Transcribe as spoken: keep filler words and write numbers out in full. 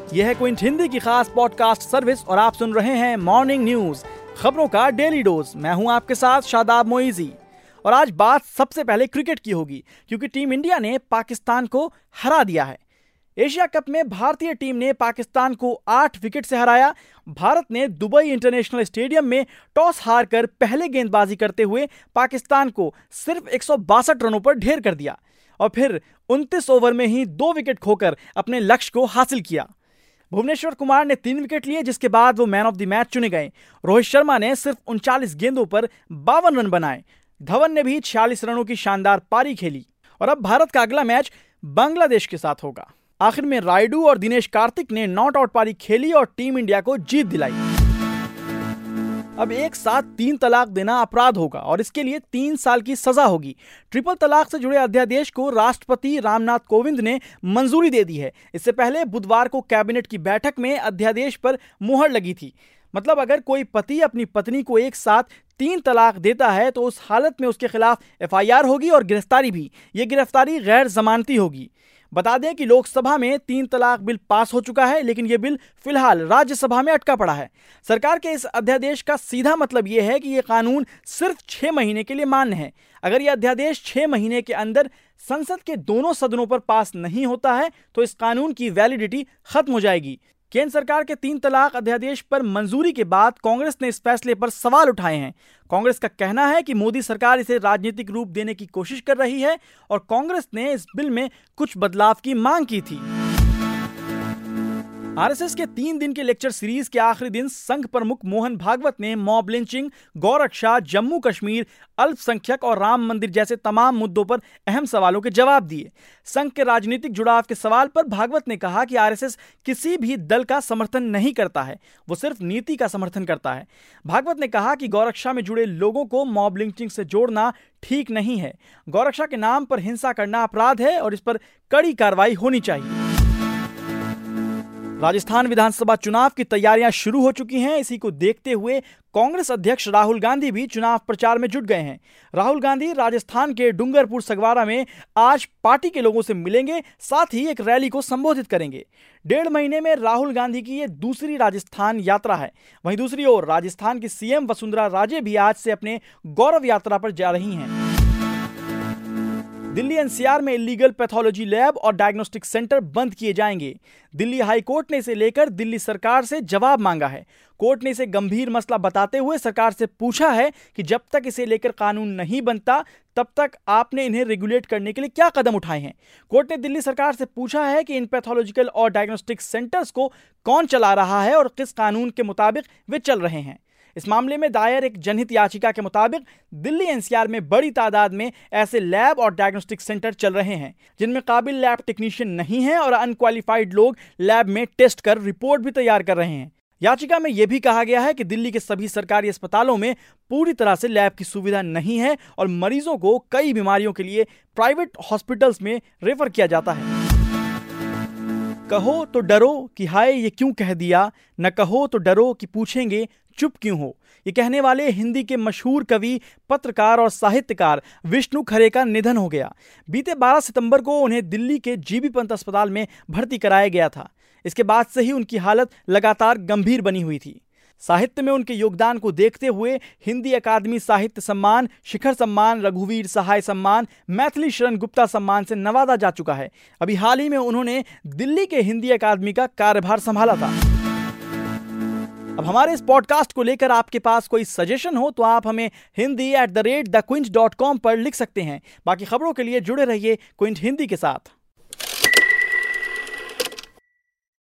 यह है क्विंट हिंदी की खास पॉडकास्ट सर्विस और आप सुन रहे हैं मॉर्निंग न्यूज, खबरों का डेली डोज। मैं हूं आपके साथ शादाब मोइजी और आज बात सबसे पहले क्रिकेट की होगी क्योंकि टीम इंडिया ने पाकिस्तान को हरा दिया है। एशिया कप में भारतीय टीम ने पाकिस्तान को आठ विकेट से हराया। भारत ने दुबई इंटरनेशनल स्टेडियम में टॉस हारकर पहले गेंदबाजी करते हुए पाकिस्तान को सिर्फ एक सौ बासठ रनों पर ढेर कर दिया और फिर उनतीस ओवर में ही दो विकेट खोकर अपने लक्ष्य को हासिल किया। भुवनेश्वर कुमार ने तीन विकेट लिए जिसके बाद वो मैन ऑफ द मैच चुने गए। रोहित शर्मा ने सिर्फ उनचालीस गेंदों पर बावन रन बनाए। धवन ने भी छियालीस रनों की शानदार पारी खेली और अब भारत का अगला मैच बांग्लादेश के साथ होगा। आखिर में रायडू और दिनेश कार्तिक ने नॉट आउट पारी खेली और टीम इंडिया को जीत दिलाई। अब एक साथ तीन तलाक देना अपराध होगा और इसके लिए तीन साल की सजा होगी। ट्रिपल तलाक से जुड़े अध्यादेश को राष्ट्रपति रामनाथ कोविंद ने मंजूरी दे दी है। इससे पहले बुधवार को कैबिनेट की बैठक में अध्यादेश पर मुहर लगी थी। मतलब अगर कोई पति अपनी पत्नी को एक साथ तीन तलाक देता है तो उस हालत में उसके खिलाफ एफ आई आर होगी और गिरफ्तारी भी। ये गिरफ्तारी गैर जमानती होगी। बता दें कि लोकसभा में तीन तलाक बिल पास हो चुका है, लेकिन यह बिल फिलहाल राज्यसभा में अटका पड़ा है। सरकार के इस अध्यादेश का सीधा मतलब यह है कि यह कानून सिर्फ छह महीने के लिए मान्य है। अगर यह अध्यादेश छह महीने के अंदर संसद के दोनों सदनों पर पास नहीं होता है तो इस कानून की वैलिडिटी खत्म हो जाएगी। केंद्र सरकार के तीन तलाक अध्यादेश पर मंजूरी के बाद कांग्रेस ने इस फैसले पर सवाल उठाए हैं। कांग्रेस का कहना है कि मोदी सरकार इसे राजनीतिक रूप देने की कोशिश कर रही है और कांग्रेस ने इस बिल में कुछ बदलाव की मांग की थी। आर एस एस के तीन दिन के लेक्चर सीरीज के आखिरी दिन संघ प्रमुख मोहन भागवत ने मॉब लिंचिंग, गौरक्षा, जम्मू कश्मीर, अल्पसंख्यक और राम मंदिर जैसे तमाम मुद्दों पर अहम सवालों के जवाब दिए। संघ के राजनीतिक जुड़ाव के सवाल पर भागवत ने कहा कि आर एस एस किसी भी दल का समर्थन नहीं करता है, वो सिर्फ नीति का समर्थन करता है। भागवत ने कहा कि गौरक्षा में जुड़े लोगों को मॉब लिंचिंग से जोड़ना ठीक नहीं है। गौरक्षा के नाम पर हिंसा करना अपराध है और इस पर कड़ी कार्रवाई होनी चाहिए। राजस्थान विधानसभा चुनाव की तैयारियां शुरू हो चुकी हैं। इसी को देखते हुए कांग्रेस अध्यक्ष राहुल गांधी भी चुनाव प्रचार में जुट गए हैं। राहुल गांधी राजस्थान के डूंगरपुर सगवारा में आज पार्टी के लोगों से मिलेंगे, साथ ही एक रैली को संबोधित करेंगे। डेढ़ महीने में राहुल गांधी की ये दूसरी राजस्थान यात्रा है। वहीं दूसरी ओर राजस्थान की सी एम वसुंधरा राजे भी आज से अपने गौरव यात्रा पर जा रही हैं। दिल्ली एन सी आर में इलीगल पैथोलॉजी लैब और डायग्नोस्टिक सेंटर बंद किए जाएंगे। दिल्ली हाई कोर्ट ने इसे लेकर दिल्ली सरकार से जवाब मांगा है। कोर्ट ने इसे गंभीर मसला बताते हुए सरकार से पूछा है कि जब तक इसे लेकर कानून नहीं बनता तब तक आपने इन्हें रेगुलेट करने के लिए क्या कदम उठाए हैं। कोर्ट ने दिल्ली सरकार से पूछा है कि इन पैथोलॉजिकल और डायग्नोस्टिक सेंटर्स को कौन चला रहा है और किस कानून के मुताबिक वे चल रहे हैं। इस मामले में दायर एक जनहित याचिका के मुताबिक दिल्ली एन सी आर में बड़ी तादाद में ऐसे लैब और डायग्नोस्टिक सेंटर चल रहे हैं जिनमें काबिल लैब टेक्नीशियन नहीं है और अनक्वालिफाइड लोग लैब में टेस्ट कर रिपोर्ट भी तैयार कर रहे हैं। याचिका में यह भी कहा गया है कि दिल्ली के सभी सरकारी अस्पतालों में पूरी तरह से लैब की सुविधा नहीं है और मरीजों को कई बीमारियों के लिए प्राइवेट हॉस्पिटल्स में रेफर किया जाता है। कहो तो डरो कि हाय ये क्यों कह दिया, न कहो तो डरो कि पूछेंगे चुप क्यों हो। ये कहने वाले हिंदी के मशहूर कवि, पत्रकार और साहित्यकार विष्णु खरे का निधन हो गया। बीते बारह सितंबर को उन्हें दिल्ली के जी बी पंत अस्पताल में भर्ती कराया गया था। इसके बाद से ही उनकी हालत लगातार गंभीर बनी हुई थी। साहित्य में उनके योगदान को देखते हुए हिंदी अकादमी साहित्य सम्मान, शिखर सम्मान, रघुवीर सहाय सम्मान, मैथिली शरण गुप्ता सम्मान से नवाजा जा चुका है। अभी हाल ही में उन्होंने दिल्ली के हिंदी अकादमी का कार्यभार संभाला था। अब हमारे इस पॉडकास्ट को लेकर आपके पास कोई सजेशन हो तो आप हमें Hindi at the rate the Quint dot com पर लिख सकते हैं। बाकी खबरों के लिए जुड़े रहिए क्विंट हिंदी के साथ।